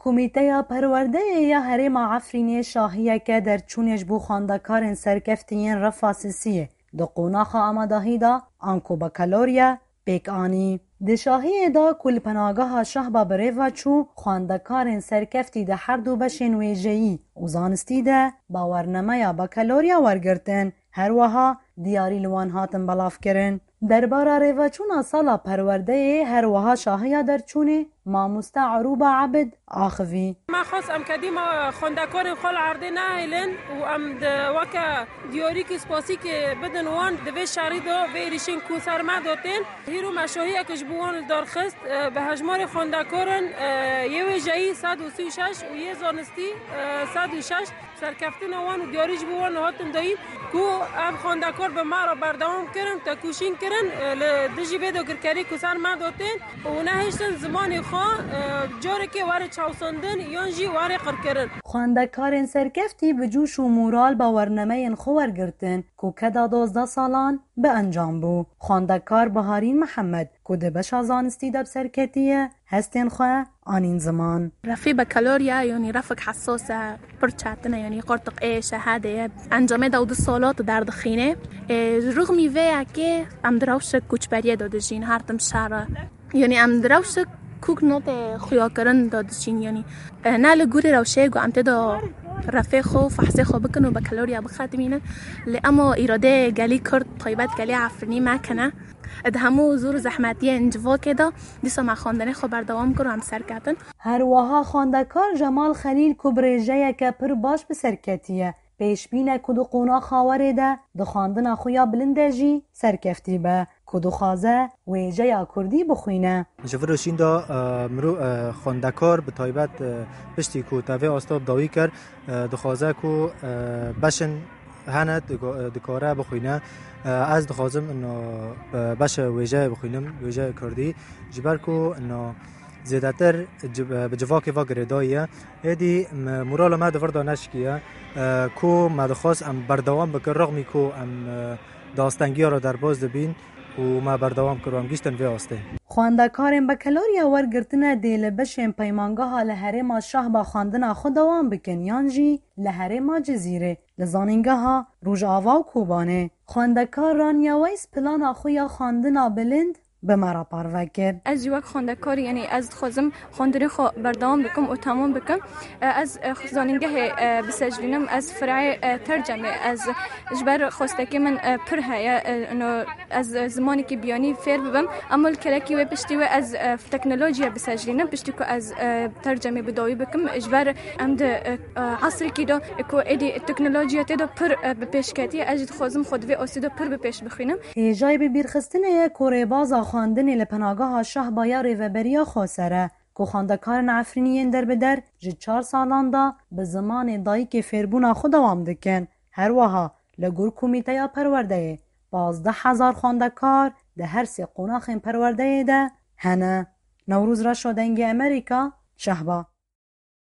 کمیته پرورده یا هرم عفرینی شاهیه که در چونش بو خواندکارن سرکفتین رفاسیسیه دو قوناخ آمادهی دا آنکو بکالوریا بیک آنی ده شاهی دا کل پناگاه شهبا بریو چو خواندکارن سرکفتی ده هر دو بشن ویجهی و زانستی ده باورنمه یا بکالوریا ورگرتن هر وها دیاری لوان هاتن بلاف کرن درباره ریوچونا سالا پرورده هر وها شاهیا در چونه ماموستا عروبا عبد آخوی ما خاص ام کدیم خوندکار خال عرضه نهیلن و ام وکا دیاری که سپاسی که بدن وان دوی شاری دو ویریشن کوسر ما دوتین هیرو مشاهی اکش بوان دارخست به هجمار خوندکارن یه جایی 136 و یه زانستی 106 سرکفتن وان و دیاریش بوان هاتن داییم کو ام خوندکار به ما را بردوام کرن تا کوشین کرن دجی ویدو کرکری کوسر ما دوتین و نهیشتن زمانی جوری که واره چاوسندن یانجی واره قرکرن خواندکارن سرکفتی به جوش و مورال با ورنمه خور گرتن که کدا 12 سالان به انجام بو خواندکار بهارین محمد که ده بشا زانستی دب سرکتیه هستین خواه آنین زمان رفی بکالوریا یعنی رفق حساسه پرچاتنه یعنی قرطق ای شهاده انجامه 12 سالات در دخینه رغمی ویا که ام دروش کوچبریه داده جین هرتم شهره یعنی ام دروش کوک نوت خویا کردن دادشین یعنی نه لگوری روشه گو امت دا رفیق خو فحصه خو بکن و بکالوریا بخاتمینه اما ایراده گلی کرد طیبت گلی عفرینی مکنه ادهمو زور زحمتی انجوا کدا دیسا ما خواندنه خو بردوام کرو هم سر کردن هر وها خواندکار جمال خلیل کبریجه که پر باش به سرکتیه پیش بینه کدو قونا خاوره ده دو خواندن خویا بلنده جی سرکفتی به کدو خازه ویجه یا کردی بخوینه جفروشین دا مرو خواندکار به طایبت پشتی کو تاوی آستاب داوی کرد دخوازه کو بشن هنه دکاره بخوینه از دخوازم انو بش ویجه بخوینم ویجه کردی جبر کو انو زیادتر به جواک و گرداییه ایدی مورال ما دوردا نشکیه کو مدخواست ام بردوام بکر رغمی کو ام داستنگی را در باز دبین و ما بردوام کردم گیشتن وی آسته خواندکارن بکالوریا ورگرتنه دیل بشن پیمانگاه لهرما شاه با خواندن خود دوام بکن یانجی لهرما جزیره لزانینگاه روژ آوا و کوبانه خواندکار رانیا ویس پلان خویا خواندن بلند به مرا پروا کرد. از جوک خواندکار یعنی از خوازم خواندنی خو بردوام بکم و تمام بکم از زانینگاه بسجلینم از فرع ترجمه از جبر خواستکی من پر هیا انه از زمانی که بیانی فیر ببم اما کلکی و پشتی و از تکنولوژیا بسجلینم پشتی که از ترجمه بداوی بکم جبر امد عصری که دو کو ایدی تکنولوژیا تدو پر بپیشکتی اجد خوازم خود و اسیدو پر بپیش بخوینم جای به بیرخستنه کوره باز خواندن لپناگاه شاه بایا ریوبریا خواسره که خواندکارن عفرینیین در بدر جد 4 سالان دا به زمان دایی که فیربونا خود دوام دکن هر وها لگور کمیته یا پرورده 12,000 خواندکار ده هر 3 قوناخ پرورده ده هنه نوروز را شدنگ امریکا شهبا